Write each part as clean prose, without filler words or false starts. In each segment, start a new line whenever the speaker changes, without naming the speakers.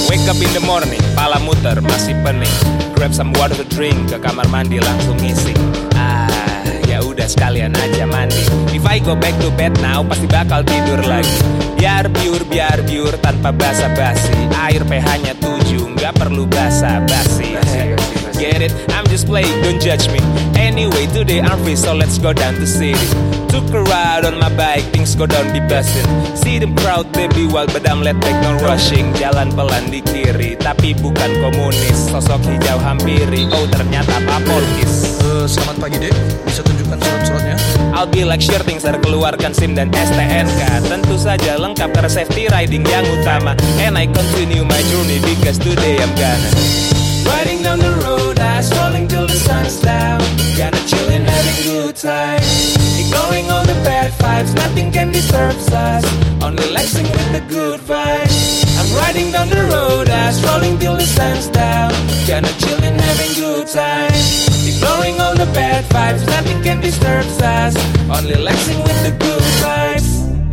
Wake up in the morning, pala muter, masih pening. Grab some water to drink, ke kamar mandi langsung ngisi. Ya udah sekalian aja mandi. If I go back to bed now, pasti bakal tidur lagi. Biar biur, tanpa basa-basi. Air pH-nya 7, nggak perlu basa-basi. Get it? I'm just playing, don't judge me. Anyway, today I'm free, so let's go down to city. Took a ride on my bike, things go down di busin. See them crowd, they be wild, but I'm let back, no rushing. Jalan pelan di kiri, tapi bukan komunis. Sosok hijau hampiri, oh ternyata papolkis.
Selamat pagi dek, bisa tunjukkan surat-suratnya?
I'll be like sure things, keluarkan SIM dan STNK. Tentu saja lengkap karena safety riding yang utama. And I continue my journey because today I'm gonna riding down the road, eyes rolling till the sun's down. Gonna chill and having good time. Ignoring all the bad vibes, nothing can disturb us. Only relaxing with the good vibes. I'm riding down the road, eyes rolling till the sun's down. Gonna chill and having good time. Ignoring all the bad vibes, nothing can disturb us. Only relaxing with the good vibes.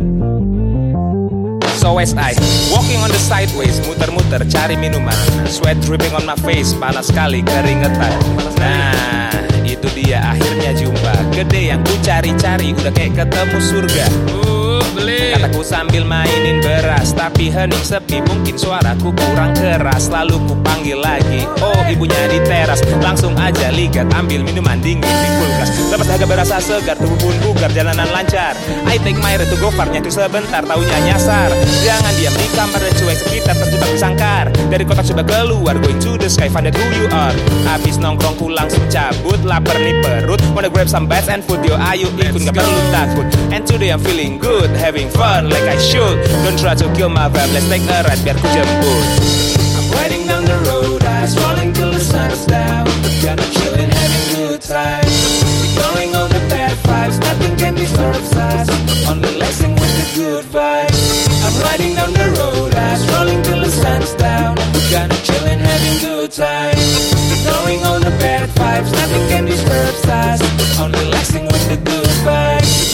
So as I walking on the sideways, muter-muter cari minuman. Sweat dripping on my face, panas sekali keringetan. Nah, itu dia akhirnya jumpa. Gede yang ku cari-cari, udah kayak ketemu surga. Beli. Kataku sambil mainin beras, tapi hening sepi, mungkin suaraku kurang keras. Lalu ku panggil lagi, oh ibunya di teras. Langsung aja ligat, ambil minuman dingin di kulkas. Lepas dahaga berasa segar, tubuh pun bugar, jalanan lancar. I take my ride to go far, nyantu sebentar, taunya nyasar. Jangan diam di kamar dan cuek sekitar, terjebak di sangkar. Dari kotak coba keluar, going to the sky, find out who you are. Abis nongkrong ku langsung cabut, lapar nih perut. Wanna grab some bites and food, yo ayo ikut, gak perlu takut. And today I'm feeling good, having fun like I should. Don't try to kill my vibe, let's take a ride biar ku jemput. I'm riding down the road, eyes rolling till the sun's down. Gonna chill and having good time. Ignoring all the bad vibes, nothing can disturb us. Only relaxing with the good vibes. I'm riding down the road, eyes rolling till the sun's down. Gonna chill and having good time. Ignoring all the bad vibes, nothing can disturb us. Only relaxing with the good vibes.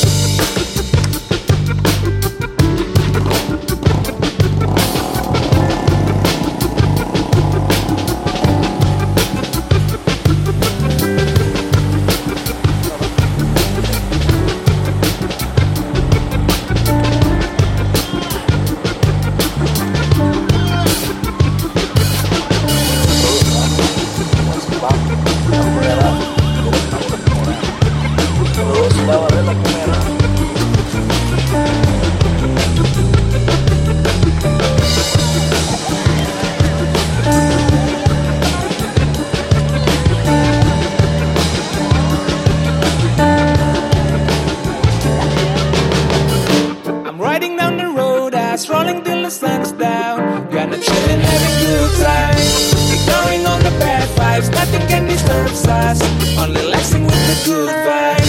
Rolling till the sun's down. Gonna chill and having good time. Ignoring all the bad vibes, nothing can disturb us. Only relaxing with the good vibes.